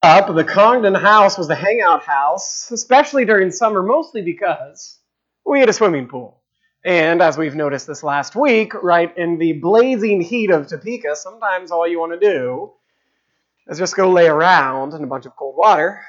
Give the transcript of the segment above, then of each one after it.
The Congdon house was the hangout house, especially during summer, mostly because we had a swimming pool. And as we've noticed this last week, right, in the blazing heat of Topeka, sometimes all you want to do is just go lay around in a bunch of cold water.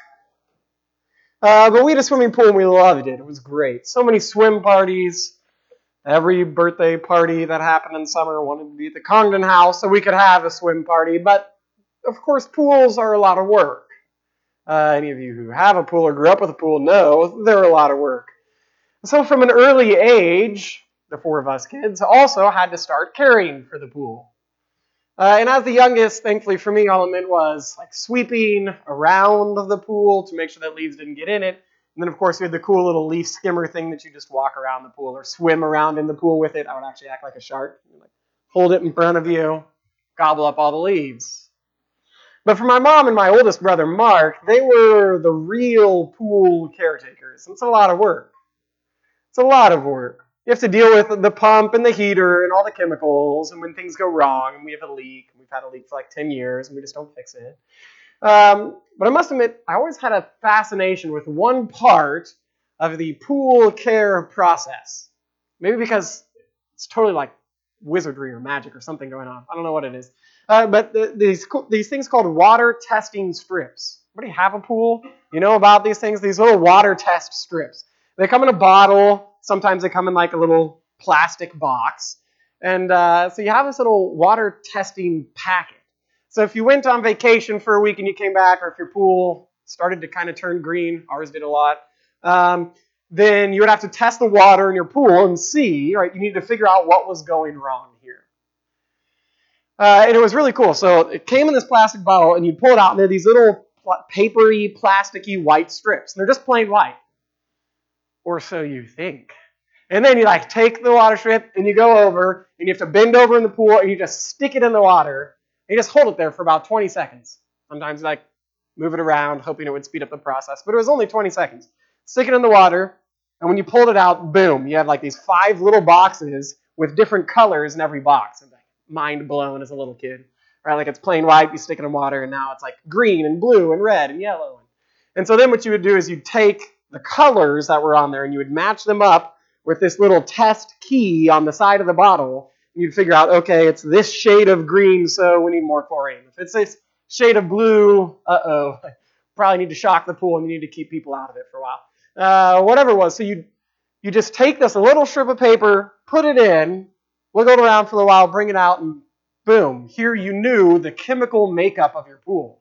But we had a swimming pool and we loved it. It was great. So many swim parties. Every birthday party that happened in summer wanted to be at the Congdon house so we could have a swim party. But, of course, pools are a lot of work. Any of you who have a pool or grew up with a pool know they're a lot of work. So from an early age, the four of us kids also had to start caring for the pool. And as the youngest, thankfully for me, all it meant was like sweeping around the pool to make sure that leaves didn't get in it. And then, of course, we had the cool little leaf skimmer thing that you just walk around the pool or swim around in the pool with it. I would actually act like a shark. Like, hold it in front of you, gobble up all the leaves. But for my mom and my oldest brother, Mark, they were the real pool caretakers. It's a lot of work. It's a lot of work. You have to deal with the pump and the heater and all the chemicals, and when things go wrong, and we have a leak, and we've had a leak for like 10 years, and we just don't fix it. But I must admit, I always had a fascination with one part of the pool care process. Maybe because it's totally like wizardry or magic or something going on. I don't know what it is. But these things called water testing strips. Anybody have a pool? You know about these things? These little water test strips. They come in a bottle. Sometimes they come in like a little plastic box. And so you have this little water testing packet. So if you went on vacation for a week and you came back, or if your pool started to kind of turn green, ours did a lot, then you would have to test the water in your pool and see, right? You need to figure out what was going wrong here. And it was really cool. So it came in this plastic bottle, and you pull it out, and they're these little papery, plasticky white strips. And they're just plain white. Or so you think. And then you like take the water strip, and you go over, and you have to bend over in the pool, and you just stick it in the water, and you just hold it there for about 20 seconds. Sometimes you like move it around, hoping it would speed up the process. But it was only 20 seconds. Stick it in the water, and when you pulled it out, boom, you have like these 5 little boxes with different colors in every box. And like mind blown as a little kid. Right? Like it's plain white, you stick it in water, and now it's like green and blue and red and yellow. And so then what you would do is you'd take the colors that were on there and you would match them up with this little test key on the side of the bottle. And you'd figure out, okay, it's this shade of green, so we need more chlorine. If it's this shade of blue, probably need to shock the pool and you need to keep people out of it for a while. Whatever it was. So you just take this little strip of paper, put it in, wiggle it around for a while, bring it out, and boom, here you knew the chemical makeup of your pool.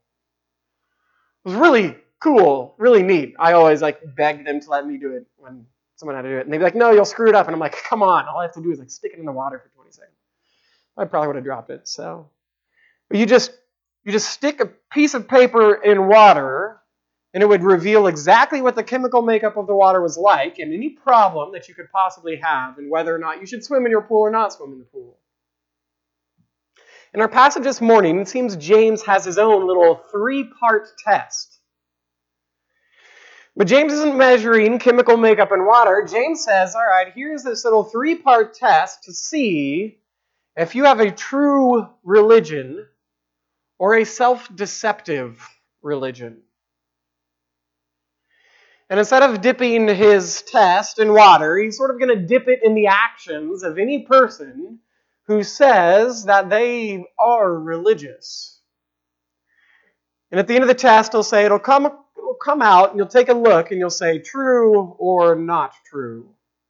It was really cool, really neat. I always like begged them to let me do it when someone had to do it. And they'd be like, no, you'll screw it up. And I'm like, come on, all I have to do is like stick it in the water for 20 seconds. I probably would have dropped it. So but you just stick a piece of paper in water, and it would reveal exactly what the chemical makeup of the water was like and any problem that you could possibly have and whether or not you should swim in your pool or not swim in the pool. In our passage this morning, it seems James has his own little 3-part test. But James isn't measuring chemical makeup in water. James says, all right, here's this little 3-part test to see if you have a true religion or a self-deceptive religion. And instead of dipping his test in water, he's sort of going to dip it in the actions of any person who says that they are religious. And at the end of the test, he'll say it'll come out, and you'll take a look, and you'll say true or not true.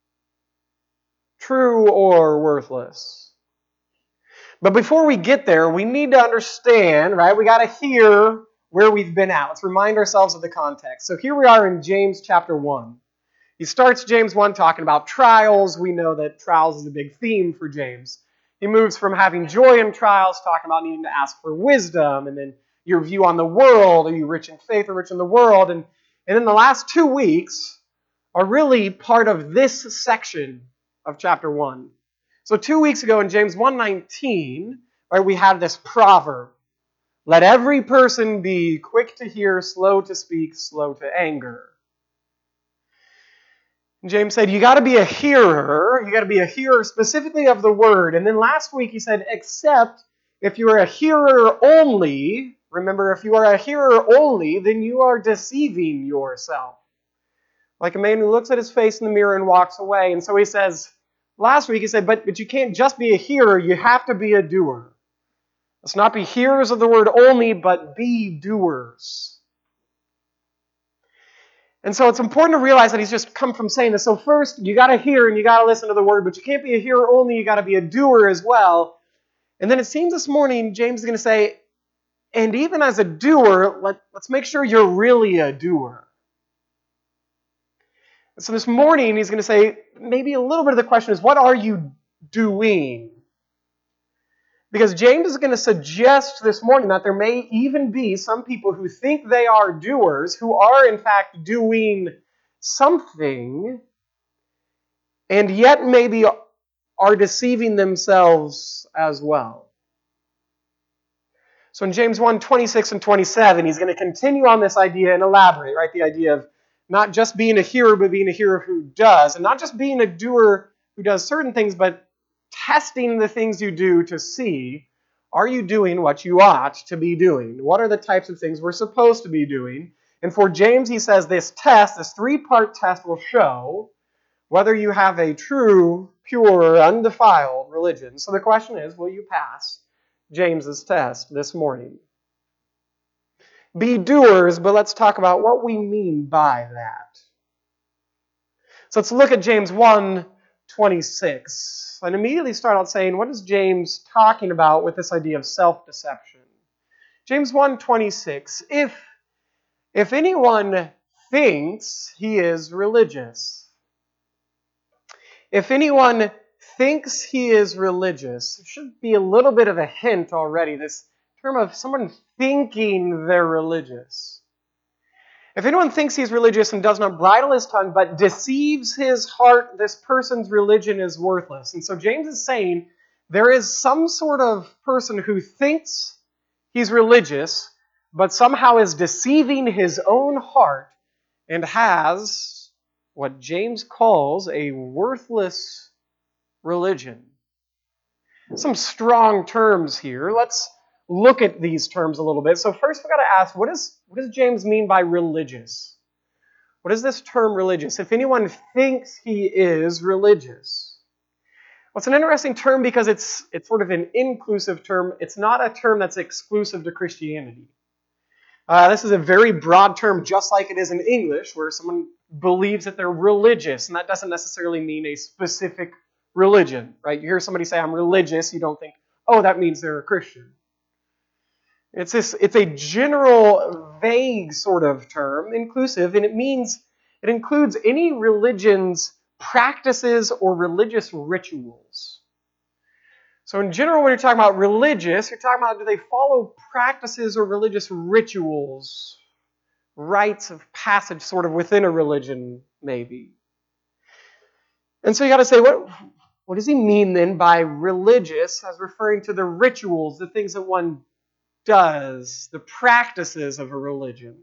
True or worthless. But before we get there, we need to understand, right? We got to hear where we've been at. Let's remind ourselves of the context. So here we are in James chapter 1. He starts James 1 talking about trials. We know that trials is a big theme for James. He moves from having joy in trials, talking about needing to ask for wisdom, and then your view on the world. Are you rich in faith or rich in the world? And then the last 2 weeks are really part of this section of chapter 1. So 2 weeks ago in James 1:19, right, we had this proverb. Let every person be quick to hear, slow to speak, slow to anger. And James said, you got to be a hearer. You got to be a hearer specifically of the word. And then last week he said, except if you're a hearer only, Remember, if you are a hearer only, then you are deceiving yourself. Like a man who looks at his face in the mirror and walks away. And so he says, last week he said, but you can't just be a hearer, you have to be a doer. Let's not be hearers of the word only, but be doers. And so it's important to realize that he's just come from saying this. So first, you got to hear and you got to listen to the word, but you can't be a hearer only, you got to be a doer as well. And then it seems this morning James is going to say, and even as a doer, let's make sure you're really a doer. So this morning he's going to say, maybe a little bit of the question is, what are you doing? Because James is going to suggest this morning that there may even be some people who think they are doers, who are in fact doing something, and yet maybe are deceiving themselves as well. So in James 1, 26 and 27, he's going to continue on this idea and elaborate, right? The idea of not just being a hearer, but being a hearer who does. And not just being a doer who does certain things, but testing the things you do to see, are you doing what you ought to be doing? What are the types of things we're supposed to be doing? And for James, he says this test, this three-part test will show whether you have a true, pure, undefiled religion. So the question is, will you pass James's test this morning? Be doers, but let's talk about what we mean by that. So let's look at James 1:26 and immediately start out saying, what is James talking about with this idea of self-deception? James 1:26, if anyone thinks he is religious, if anyone thinks he is religious, there should be a little bit of a hint already, this term of someone thinking they're religious. If anyone thinks he's religious and does not bridle his tongue, but deceives his heart, this person's religion is worthless. And so James is saying there is some sort of person who thinks he's religious, but somehow is deceiving his own heart and has what James calls a worthless religion. Some strong terms here. Let's look at these terms a little bit. So first we've got to ask, what does James mean by religious? What is this term religious? If anyone thinks he is religious. Well, it's an interesting term because it's sort of an inclusive term. It's not a term that's exclusive to Christianity. This is a very broad term, just like it is in English, where someone believes that they're religious, and that doesn't necessarily mean a specific religion, right? You hear somebody say, I'm religious, you don't think, oh, that means they're a Christian. It's a general, vague sort of term, inclusive, and it includes any religion's practices or religious rituals. So in general, when you're talking about religious, you're talking about do they follow practices or religious rituals, rites of passage sort of within a religion, maybe. And so you got to say, what does he mean then by religious as referring to the rituals, the things that one does, the practices of a religion?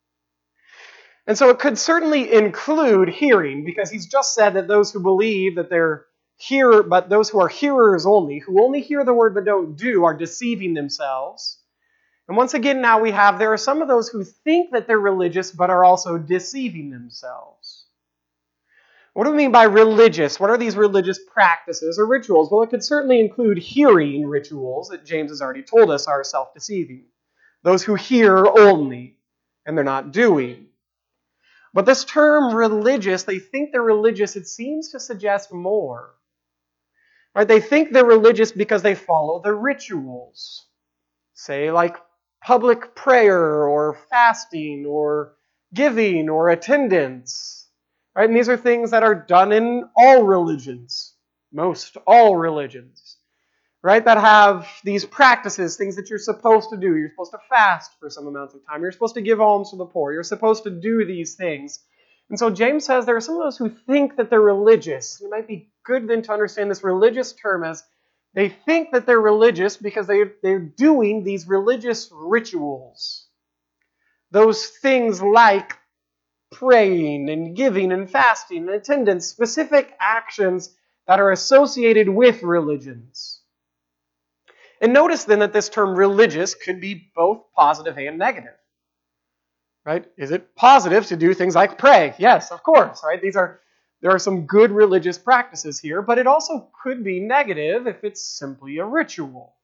And so it could certainly include hearing, because he's just said that those who believe that they're hearer, but those who are hearers only, who only hear the word but don't do, are deceiving themselves. And once again, now there are some of those who think that they're religious but are also deceiving themselves. What do we mean by religious? What are these religious practices or rituals? Well, it could certainly include hearing rituals that James has already told us are self-deceiving. Those who hear only and they're not doing. But this term religious, they think they're religious, it seems to suggest more. Right? They think they're religious because they follow the rituals. Say like public prayer or fasting or giving or attendance. Right? And these are things that are done in all religions. Most all religions. Right? That have these practices, things that you're supposed to do. You're supposed to fast for some amounts of time. You're supposed to give alms to the poor. You're supposed to do these things. And so James says there are some of those who think that they're religious. It might be good then to understand this religious term as they think that they're religious because they're doing these religious rituals. Those things like praying and giving and fasting and attendance, specific actions that are associated with religions. And notice then that this term religious could be both positive and negative. Right? Is it positive to do things like pray? Yes, of course, right? There are some good religious practices here, but it also could be negative if it's simply a ritual.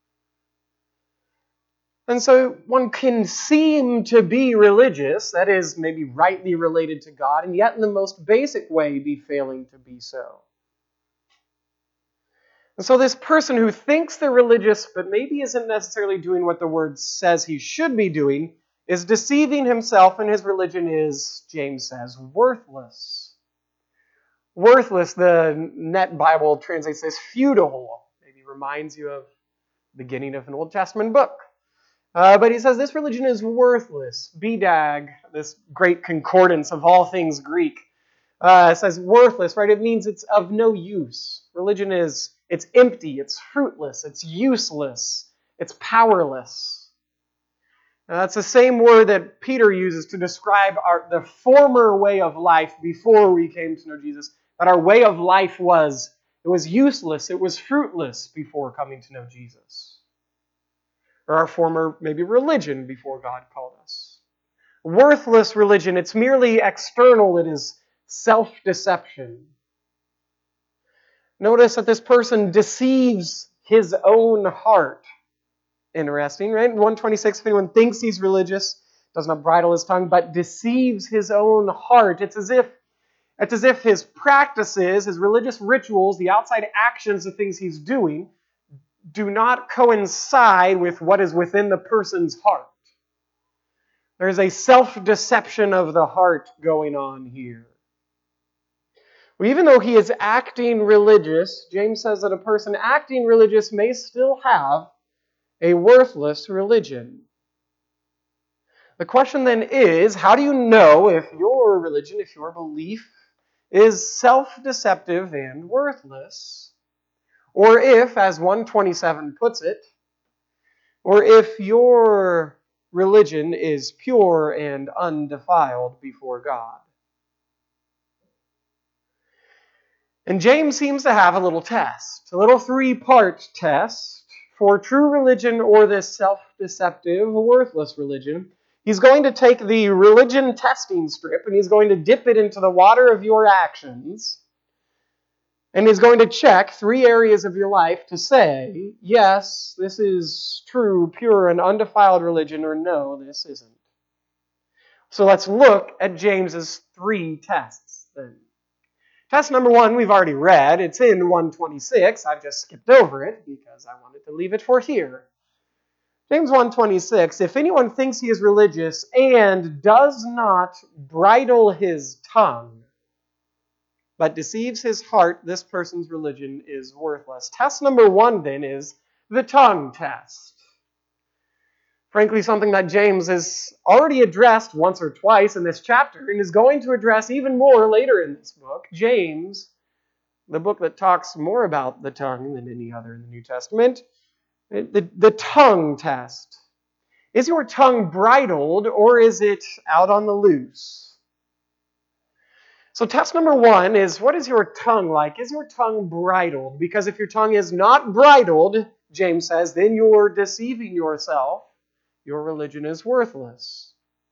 And so one can seem to be religious, that is, maybe rightly related to God, and yet in the most basic way be failing to be so. And so this person who thinks they're religious, but maybe isn't necessarily doing what the word says he should be doing, is deceiving himself, and his religion is, James says, worthless. Worthless, the Net Bible translates this futile. Maybe reminds you of the beginning of an Old Testament book. But he says this religion is worthless. BDAG, this great concordance of all things Greek, says worthless, right? It means it's of no use. Religion it's empty, it's fruitless, it's useless, it's powerless. That's the same word that Peter uses to describe the former way of life before we came to know Jesus. That our way of life was useless, it was fruitless before coming to know Jesus. Or our former, maybe, religion before God called us. Worthless religion, it's merely external, it is self-deception. Notice that this person deceives his own heart. Interesting, right? In 126, if anyone thinks he's religious, does not bridle his tongue, but deceives his own heart. It's as if his practices, his religious rituals, the outside actions, the things he's doing, do not coincide with what is within the person's heart. There's a self-deception of the heart going on here. Well, even though he is acting religious, James says that a person acting religious may still have a worthless religion. The question then is, how do you know if your religion, if your belief is self-deceptive and worthless? Or if, as 127 puts it, or if your religion is pure and undefiled before God? And James seems to have a little test, a little three-part test for true religion or this self-deceptive, worthless religion. He's going to take the religion testing strip and he's going to dip it into the water of your actions. And he's going to check 3 areas of your life to say, yes, this is true, pure, and undefiled religion, or no, this isn't. So let's look at James's 3 tests then. Test number 1 we've already read. It's in 126. I've just skipped over it because I wanted to leave it for here. James 1:26, if anyone thinks he is religious and does not bridle his tongue, but deceives his heart, this person's religion is worthless. Test number 1 then is the tongue test. Frankly, something that James has already addressed once or twice in this chapter and is going to address even more later in this book. James, the book that talks more about the tongue than any other in the New Testament, the tongue test. Is your tongue bridled or is it out on the loose? So test number 1 is, what is your tongue like? Is your tongue bridled? Because if your tongue is not bridled, James says, then you're deceiving yourself. Your religion is worthless.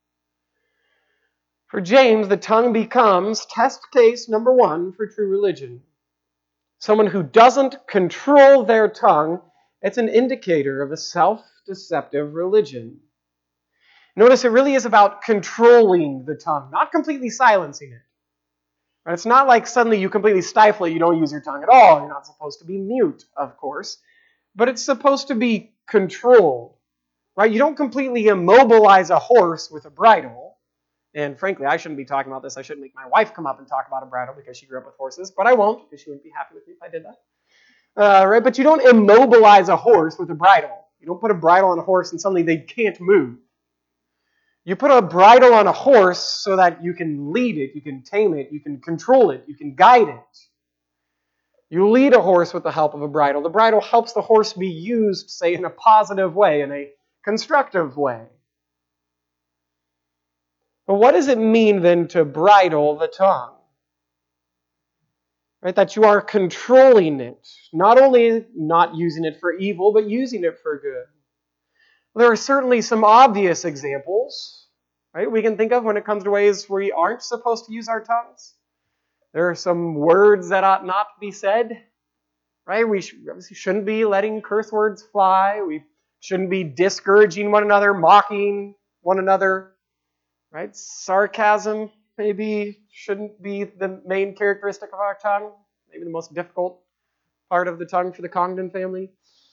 For James, the tongue becomes test case number 1 for true religion. Someone who doesn't control their tongue, it's an indicator of a self-deceptive religion. Notice it really is about controlling the tongue, not completely silencing it. Right? It's not like suddenly you completely stifle it, you don't use your tongue at all. You're not supposed to be mute, of course. But it's supposed to be controlled. Right? You don't completely immobilize a horse with a bridle. And frankly, I shouldn't be talking about this. I shouldn't make my wife come up and talk about a bridle because she grew up with horses. But I won't, because she wouldn't be happy with me if I did that. Right? But you don't immobilize a horse with a bridle. You don't put a bridle on a horse and suddenly they can't move. You put a bridle on a horse so that you can lead it, you can tame it, you can control it, you can guide it. You lead a horse with the help of a bridle. The bridle helps the horse be used, say, in a positive way, in a constructive way. But what does it mean then to bridle the tongue? right? That you are controlling it, not only not using it for evil, but using it for good. There are certainly some obvious examples, right, we can think of when it comes to ways where we aren't supposed to use our tongues. There are some words that ought not be said, right? We obviously shouldn't be letting curse words fly. We shouldn't be discouraging one another, mocking one another, right? Sarcasm maybe shouldn't be the main characteristic of our tongue, maybe the most difficult part of the tongue for the Congdon family.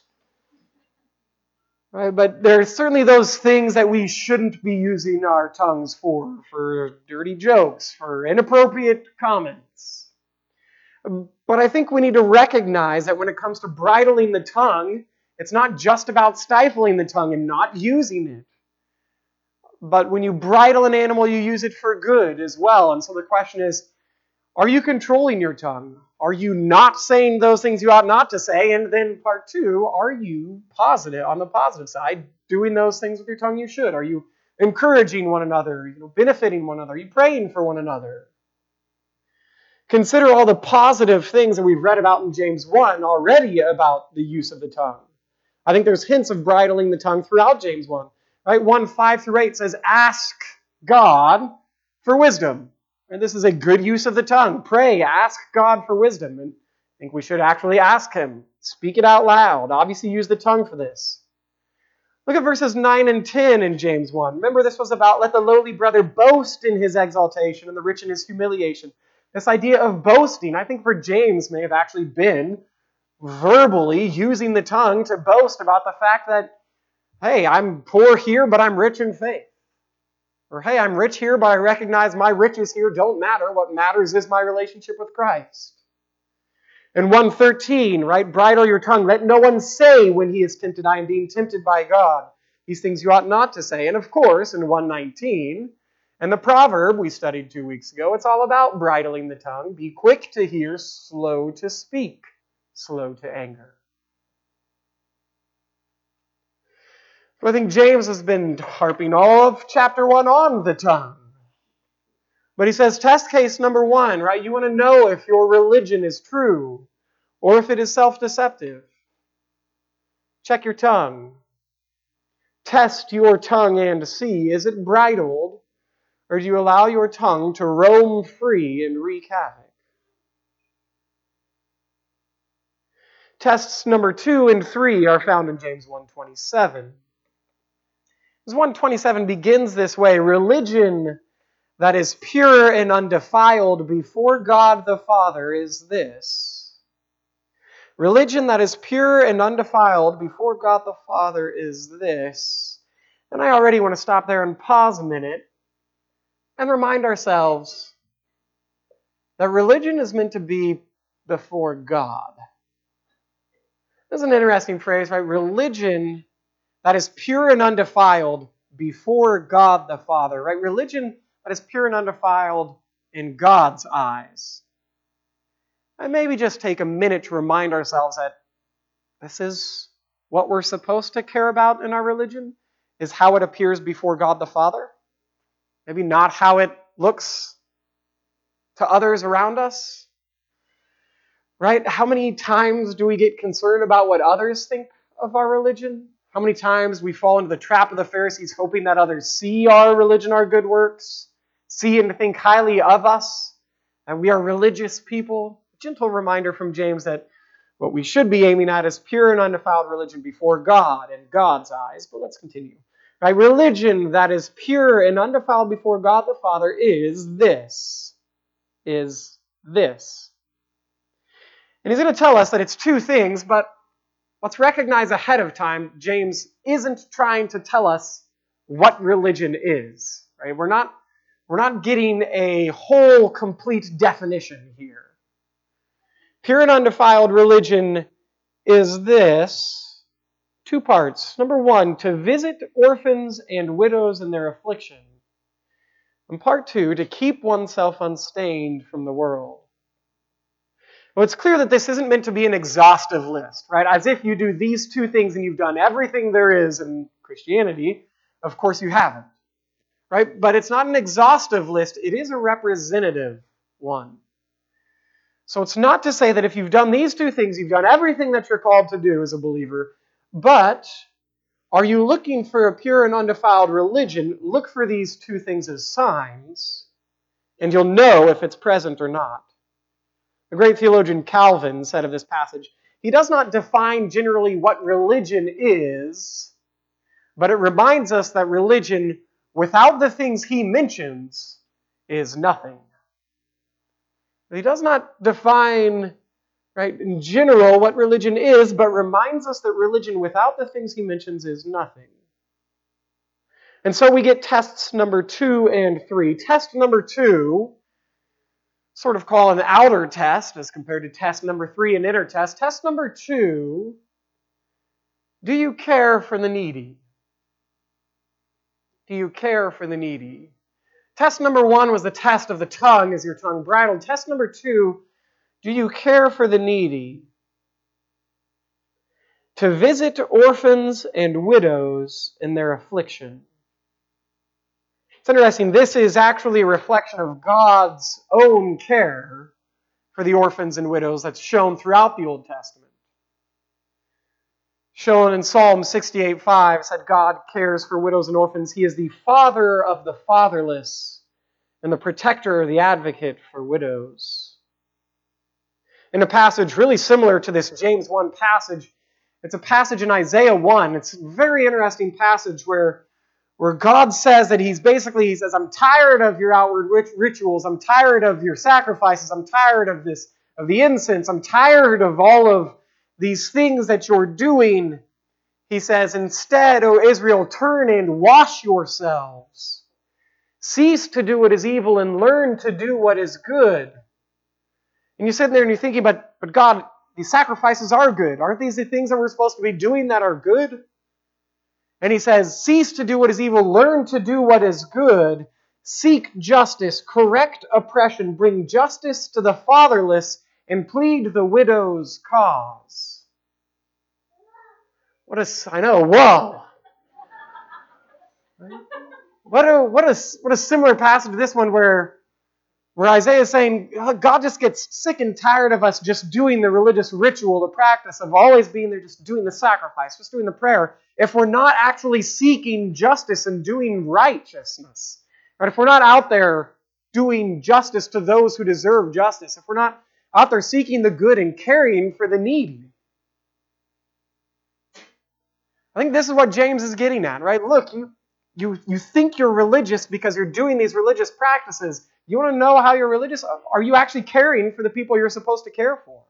Right? But there are certainly those things that we shouldn't be using our tongues for dirty jokes, for inappropriate comments. But I think we need to recognize that when it comes to bridling the tongue, it's not just about stifling the tongue and not using it. But when you bridle an animal, you use it for good as well. And so the question is, are you controlling your tongue? Are you not saying those things you ought not to say? And then part two, are you positive, on the positive side, doing those things with your tongue you should? Are you encouraging one another, benefiting one another? Are you praying for one another? Consider all the positive things that we've read about in James 1 already about the use of the tongue. I think there's hints of bridling the tongue throughout James 1. Right? 1:5-8 says, ask God for wisdom. And this is a good use of the tongue. Pray, ask God for wisdom. And I think we should actually ask Him. Speak it out loud. Obviously use the tongue for this. Look at verses 9 and 10 in James 1. Remember, this was about let the lowly brother boast in his exaltation and the rich in his humiliation. This idea of boasting, I think for James may have actually been verbally using the tongue to boast about the fact that, hey, I'm poor here, but I'm rich in faith. Or, hey, I'm rich here, but I recognize my riches here don't matter. What matters is my relationship with Christ. In 1:13, right, bridle your tongue. Let no one say when he is tempted, I am being tempted by God. These things you ought not to say. And of course, in 1:19, and the proverb we studied 2 weeks ago, it's all about bridling the tongue. Be quick to hear, slow to speak, slow to anger. So I think James has been harping all of chapter 1 on the tongue. But he says, test case number 1, right? You want to know if your religion is true or if it is self-deceptive. Check your tongue. Test your tongue and see, is it bridled, or do you allow your tongue to roam free and wreak havoc? Tests number 2 and 3 are found in James 1:27. 1:27 begins this way, religion that is pure and undefiled before God the Father is this. Religion that is pure and undefiled before God the Father is this. And I already want to stop there and pause a minute and remind ourselves that religion is meant to be before God. That's an interesting phrase, right? Religion that is pure and undefiled before God the Father, right? Religion that is pure and undefiled in God's eyes. And maybe just take a minute to remind ourselves that this is what we're supposed to care about in our religion, is how it appears before God the Father. Maybe not how it looks to others around us. Right? How many times do we get concerned about what others think of our religion? How many times we fall into the trap of the Pharisees, hoping that others see our religion, our good works, see and think highly of us, and we are religious people? A gentle reminder from James that what we should be aiming at is pure and undefiled religion before God in God's eyes. But let's continue. Right? Religion that is pure and undefiled before God the Father is this. And he's going to tell us that it's two things, but let's recognize ahead of time, James isn't trying to tell us what religion is. Right? We're not getting a whole, complete definition here. Pure and undefiled religion is this. 2 parts. Number 1, to visit orphans and widows in their affliction. And part 2, to keep oneself unstained from the world. Well, it's clear that this isn't meant to be an exhaustive list, right? As if you do these 2 things and you've done everything there is in Christianity. Of course you haven't, right? But it's not an exhaustive list. It is a representative one. So it's not to say that if you've done these two things, you've done everything that you're called to do as a believer, but are you looking for a pure and undefiled religion? Look for these two things as signs, and you'll know if it's present or not. The great theologian Calvin said of this passage, he does not define generally what religion is, but it reminds us that religion, without the things he mentions, is nothing. He does not define, right, in general what religion is, but reminds us that religion without the things he mentions is nothing. And so we get tests number 2 and 3. Test number 2, sort of call an outer test as compared to test number 3, an inner test. Test number 2, do you care for the needy? Do you care for the needy? Test number 1 was the test of the tongue. Is your tongue bridled? Test number 2, do you care for the needy? To visit orphans and widows in their affliction. It's interesting, this is actually a reflection of God's own care for the orphans and widows that's shown throughout the Old Testament. Shown in Psalm 68:5, said God cares for widows and orphans. He is the father of the fatherless and the protector, the advocate for widows. In a passage really similar to this James 1 passage, it's a passage in Isaiah 1. It's a very interesting passage where God says that he says, I'm tired of your outward rituals. I'm tired of your sacrifices. I'm tired of the incense. I'm tired of all of these things that you're doing. He says, instead, O Israel, turn and wash yourselves. Cease to do what is evil and learn to do what is good. And you sit there and you're thinking, but God, these sacrifices are good. Aren't these the things that we're supposed to be doing that are good? And he says, cease to do what is evil, learn to do what is good, seek justice, correct oppression, bring justice to the fatherless, and plead the widow's cause. Whoa. What a similar passage to this one where Isaiah is saying, God just gets sick and tired of us just doing the religious ritual, the practice of always being there, just doing the sacrifice, just doing the prayer, if we're not actually seeking justice and doing righteousness. Right? If we're not out there doing justice to those who deserve justice, if we're not out there seeking the good and caring for the needy. I think this is what James is getting at, right? Look, you think you're religious because you're doing these religious practices. You want to know how you're religious? Are you actually caring for the people you're supposed to care for?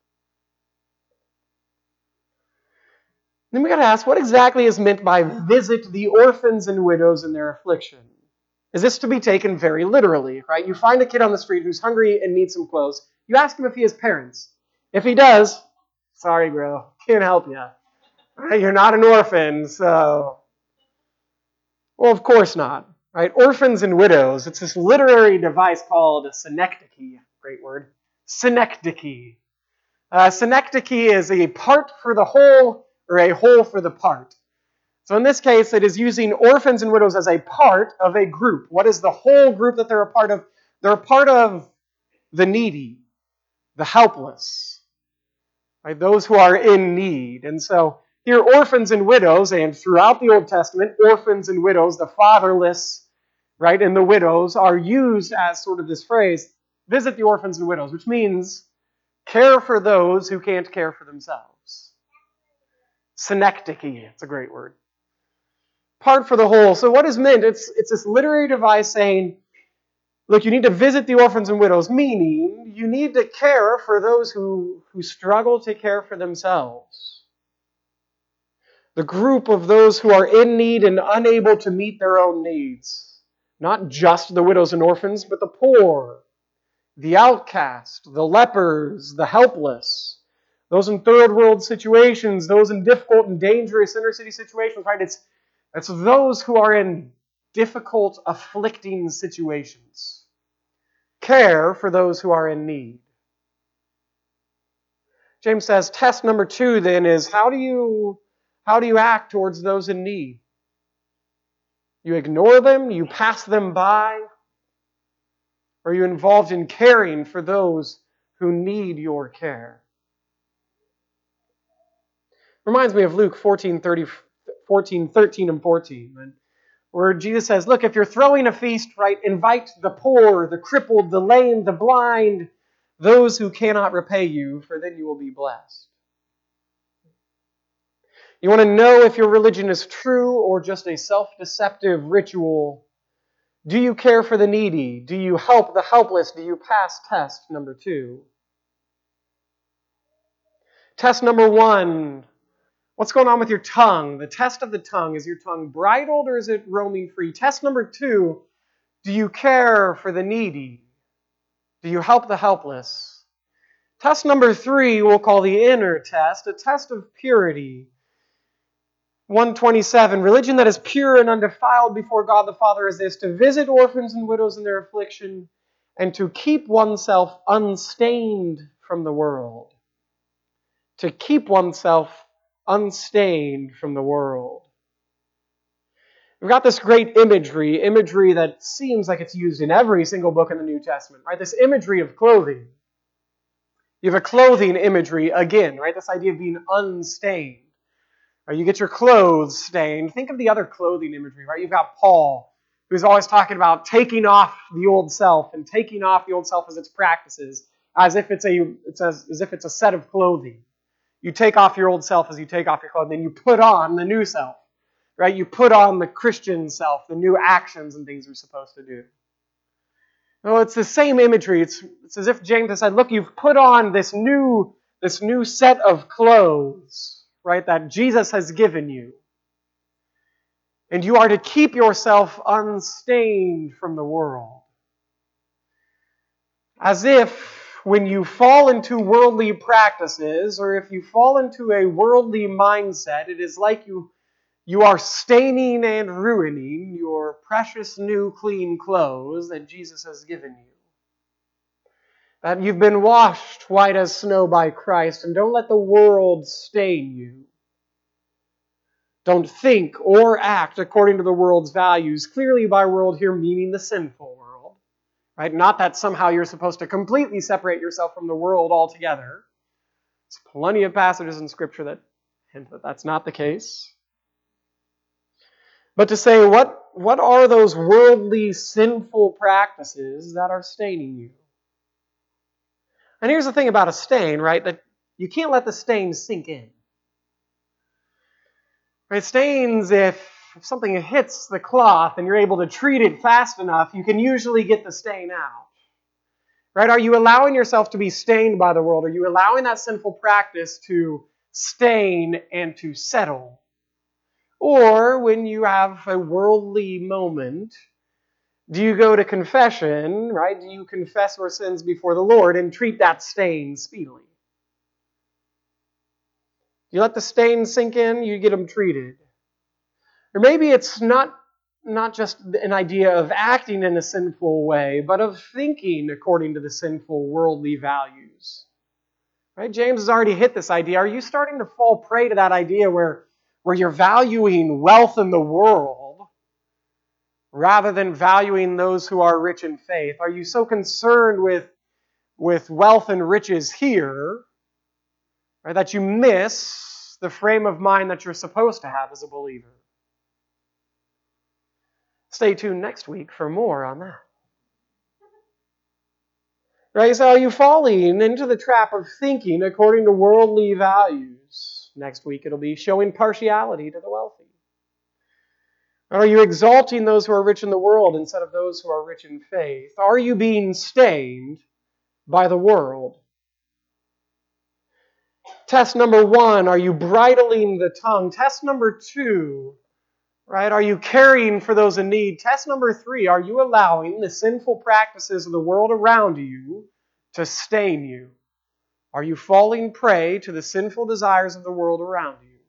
Then we got to ask, what exactly is meant by visit the orphans and widows in their affliction? Is this to be taken very literally, right? You find a kid on the street who's hungry and needs some clothes. You ask him if he has parents. If he does, sorry, bro, can't help you. Right? You're not an orphan, so... Well, of course not. Right? Orphans and widows, it's this literary device called a synecdoche. Great word. Synecdoche. Synecdoche is a part for the whole or a whole for the part. So in this case, it is using orphans and widows as a part of a group. What is the whole group that they're a part of? They're a part of the needy, the helpless, right? Those who are in need. And so here, orphans and widows, and throughout the Old Testament, orphans and widows, the fatherless, right, and the widows are used as sort of this phrase, visit the orphans and widows, which means care for those who can't care for themselves. Synecdoche, it's a great word. Part for the whole. So what is meant? It's this literary device saying, look, you need to visit the orphans and widows, meaning you need to care for those who struggle to care for themselves. The group of those who are in need and unable to meet their own needs. Not just the widows and orphans, but the poor, the outcast, the lepers, the helpless, those in third world situations, those in difficult and dangerous inner city situations, right? It's those who are in difficult, afflicting situations. Care for those who are in need. James says, test number 2 then is, how do you act towards those in need? You ignore them? You pass them by? Are you involved in caring for those who need your care. Reminds me of Luke 14, 13 and 14, where Jesus says, look, if you're throwing a feast, right, invite the poor, the crippled, the lame, the blind, those who cannot repay you, for then you will be blessed. You want to know if your religion is true or just a self-deceptive ritual? Do you care for the needy? Do you help the helpless? Do you pass test number 2? Test number 1, what's going on with your tongue? The test of the tongue, is your tongue bridled or is it roaming free? Test number 2, do you care for the needy? Do you help the helpless? Test number 3, we'll call the inner test, a test of purity. 127, religion that is pure and undefiled before God the Father is this: to visit orphans and widows in their affliction and to keep oneself unstained from the world. To keep oneself unstained from the world. We've got this great imagery that seems like it's used in every single book in the New Testament, right? This imagery of clothing. You have a clothing imagery again, right? This idea of being unstained. Or you get your clothes stained. Think of the other clothing imagery, right? You've got Paul, who's always talking about taking off the old self and taking off the old self as its practices, as if it's a set of clothing. You take off your old self as you take off your clothing, then you put on the new self, right? You put on the Christian self, the new actions and things we're supposed to do. Well, it's the same imagery. It's as if James has said, look, you've put on this new set of clothes, right, that Jesus has given you. And you are to keep yourself unstained from the world. As if when you fall into worldly practices, or if you fall into a worldly mindset, it is like you are staining and ruining your precious new clean clothes that Jesus has given you. That you've been washed white as snow by Christ, and don't let the world stain you. Don't think or act according to the world's values. Clearly by world here meaning the sinful world. Right? Not that somehow you're supposed to completely separate yourself from the world altogether. There's plenty of passages in Scripture that hint that that's not the case. But to say, what are those worldly sinful practices that are staining you? And here's the thing about a stain, right? That you can't let the stain sink in. Right? Stains, if something hits the cloth and you're able to treat it fast enough, you can usually get the stain out. Right? Are you allowing yourself to be stained by the world? Are you allowing that sinful practice to stain and to settle? Or when you have a worldly moment, do you go to confession, right? Do you confess your sins before the Lord and treat that stain speedily? You let the stain sink in, you get them treated. Or maybe it's not just an idea of acting in a sinful way, but of thinking according to the sinful worldly values. Right? James has already hit this idea. Are you starting to fall prey to that idea where you're valuing wealth in the world rather than valuing those who are rich in faith? Are you so concerned with wealth and riches here, right, that you miss the frame of mind that you're supposed to have as a believer? Stay tuned next week for more on that. Right, so are you falling into the trap of thinking according to worldly values? Next week it'll be showing partiality to the wealthy. Are you exalting those who are rich in the world instead of those who are rich in faith? Are you being stained by the world? Test number 1, are you bridling the tongue? Test number 2, right, are you caring for those in need? Test number 3, are you allowing the sinful practices of the world around you to stain you? Are you falling prey to the sinful desires of the world around you?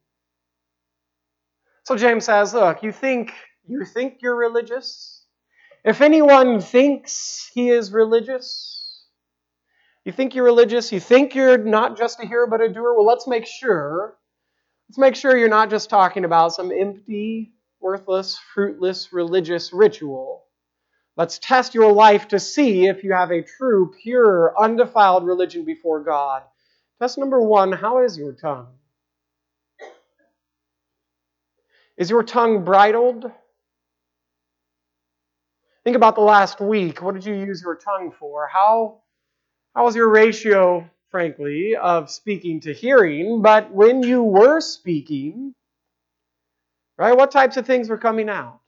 So James says, look, you think you're religious? If anyone thinks he is religious, you think you're religious, you think you're not just a hearer but a doer, well, let's make sure you're not just talking about some empty, worthless, fruitless religious ritual. Let's test your life to see if you have a true, pure, undefiled religion before God. Test number 1, how is your tongue? Is your tongue bridled? Think about the last week. What did you use your tongue for? How was your ratio, frankly, of speaking to hearing? But when you were speaking, right, what types of things were coming out?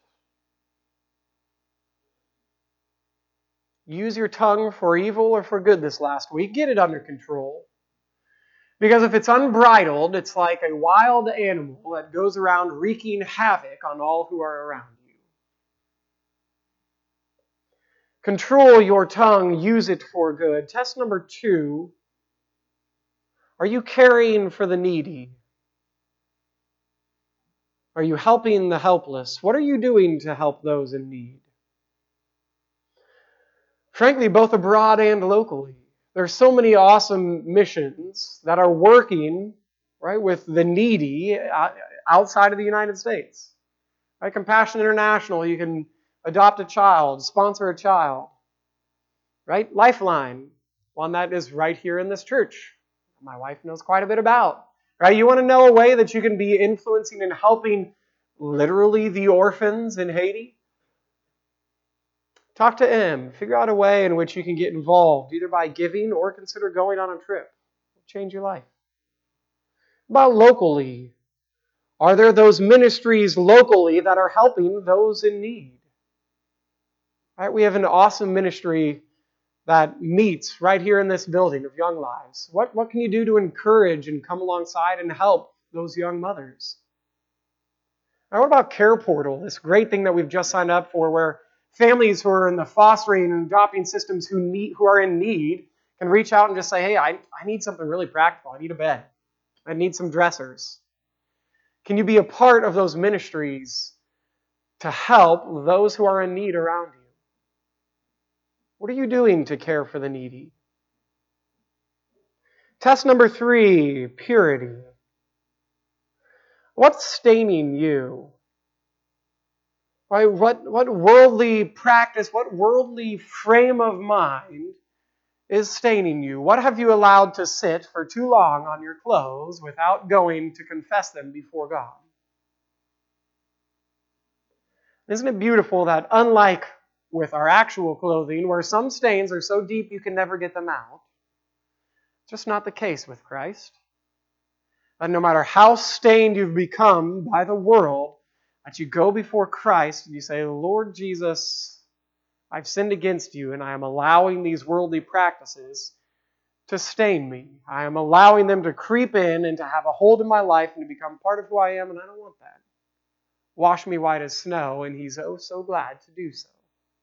Use your tongue for evil or for good this last week. Get it under control. Because if it's unbridled, it's like a wild animal that goes around wreaking havoc on all who are around you. Control your tongue. Use it for good. Test number 2. Are you caring for the needy? Are you helping the helpless? What are you doing to help those in need? Frankly, both abroad and locally. There are so many awesome missions that are working, right, with the needy outside of the United States. Right? Compassion International, you can adopt a child, sponsor a child. Right? Lifeline, one that is right here in this church. My wife knows quite a bit about. Right? You want to know a way that you can be influencing and helping literally the orphans in Haiti? Talk to M. Figure out a way in which you can get involved, either by giving or consider going on a trip. It'll change your life. About locally, are there those ministries locally that are helping those in need? Right? We have an awesome ministry that meets right here in this building of Young Lives. What can you do to encourage and come alongside and help those young mothers? Right, what about Care Portal, this great thing that we've just signed up for, where families who are in the fostering and adopting systems who are in need can reach out and just say, hey, I need something really practical. I need a bed. I need some dressers. Can you be a part of those ministries to help those who are in need around you? What are you doing to care for the needy? Test number 3, purity. What's staining you? Right? What worldly practice, what worldly frame of mind is staining you? What have you allowed to sit for too long on your clothes without going to confess them before God? Isn't it beautiful that unlike with our actual clothing, where some stains are so deep you can never get them out, it's just not the case with Christ. And no matter how stained you've become by the world, that you go before Christ and you say, Lord Jesus, I've sinned against you and I am allowing these worldly practices to stain me. I am allowing them to creep in and to have a hold in my life and to become part of who I am, and I don't want that. Wash me white as snow, and He's oh so glad to do so.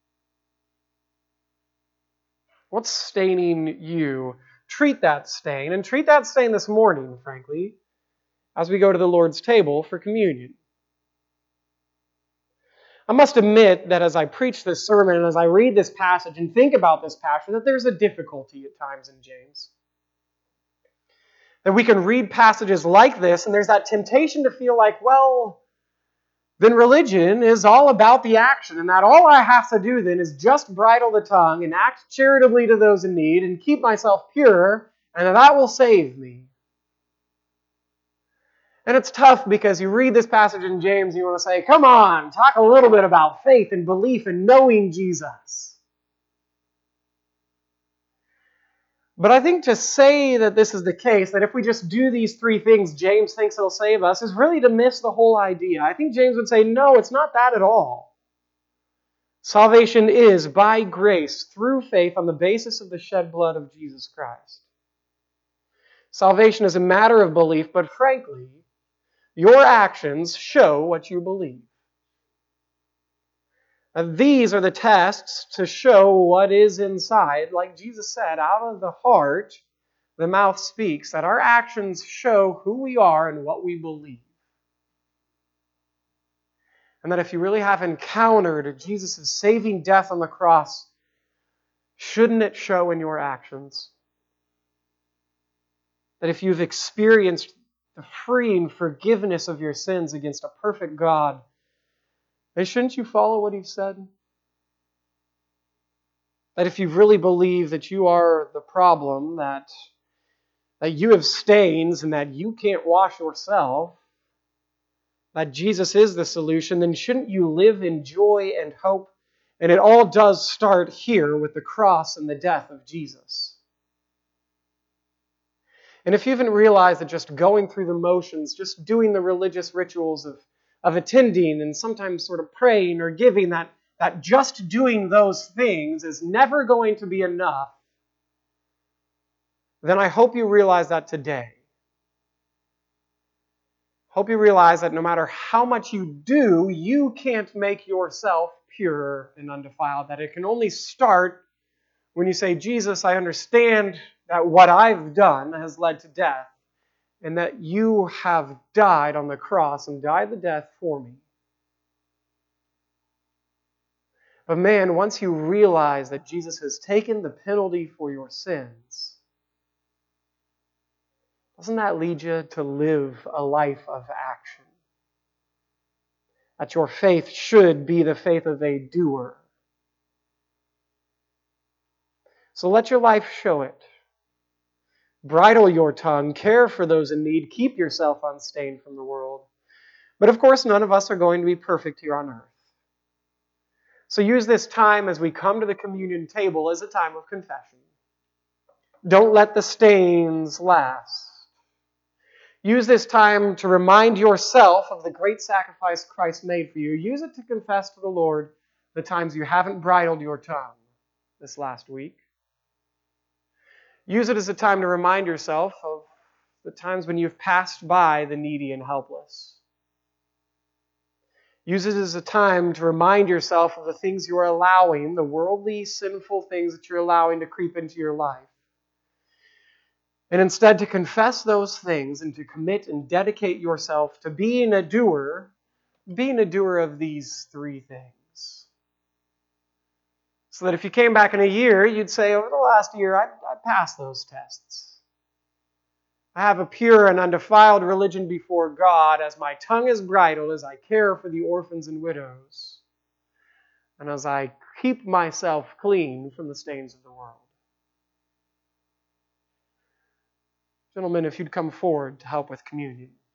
What's staining you? Treat that stain, and treat that stain this morning, frankly, as we go to the Lord's table for communion. I must admit that as I preach this sermon and as I read this passage and think about this passage, that there's a difficulty at times in James. That we can read passages like this and there's that temptation to feel like, well, then religion is all about the action, and that all I have to do then is just bridle the tongue and act charitably to those in need and keep myself pure, and that will save me. And it's tough because you read this passage in James and you want to say, come on, talk a little bit about faith and belief and knowing Jesus. But I think to say that this is the case, that if we just do these 3 things, James thinks it'll save us, is really to miss the whole idea. I think James would say, no, it's not that at all. Salvation is by grace through faith on the basis of the shed blood of Jesus Christ. Salvation is a matter of belief, but frankly, your actions show what you believe. These are the tests to show what is inside. Like Jesus said, out of the heart, the mouth speaks, that our actions show who we are and what we believe. And that if you really have encountered Jesus' saving death on the cross, shouldn't it show in your actions? That if you've experienced the freeing forgiveness of your sins against a perfect God, then shouldn't you follow what He said? That if you really believe that you are the problem, that you have stains and that you can't wash yourself, that Jesus is the solution, then shouldn't you live in joy and hope? And it all does start here with the cross and the death of Jesus. And if you haven't realized that just going through the motions, just doing the religious rituals of attending and sometimes sort of praying or giving, that just doing those things is never going to be enough, then I hope you realize that today. Hope you realize that no matter how much you do, you can't make yourself pure and undefiled. That it can only start when you say, Jesus, I understand that what I've done has led to death, and that you have died on the cross and died the death for me. But man, once you realize that Jesus has taken the penalty for your sins, doesn't that lead you to live a life of action? That your faith should be the faith of a doer. So let your life show it. Bridle your tongue, care for those in need, keep yourself unstained from the world. But of course, none of us are going to be perfect here on earth. So use this time as we come to the communion table as a time of confession. Don't let the stains last. Use this time to remind yourself of the great sacrifice Christ made for you. Use it to confess to the Lord the times you haven't bridled your tongue this last week. Use it as a time to remind yourself of the times when you've passed by the needy and helpless. Use it as a time to remind yourself of the things you are allowing, the worldly, sinful things that you're allowing to creep into your life. And instead to confess those things and to commit and dedicate yourself to being a doer of these three things. So that if you came back in a year, you'd say, over the last year, I passed those tests. I have a pure and undefiled religion before God, as my tongue is bridled, as I care for the orphans and widows, and as I keep myself clean from the stains of the world. Gentlemen, if you'd come forward to help with communion.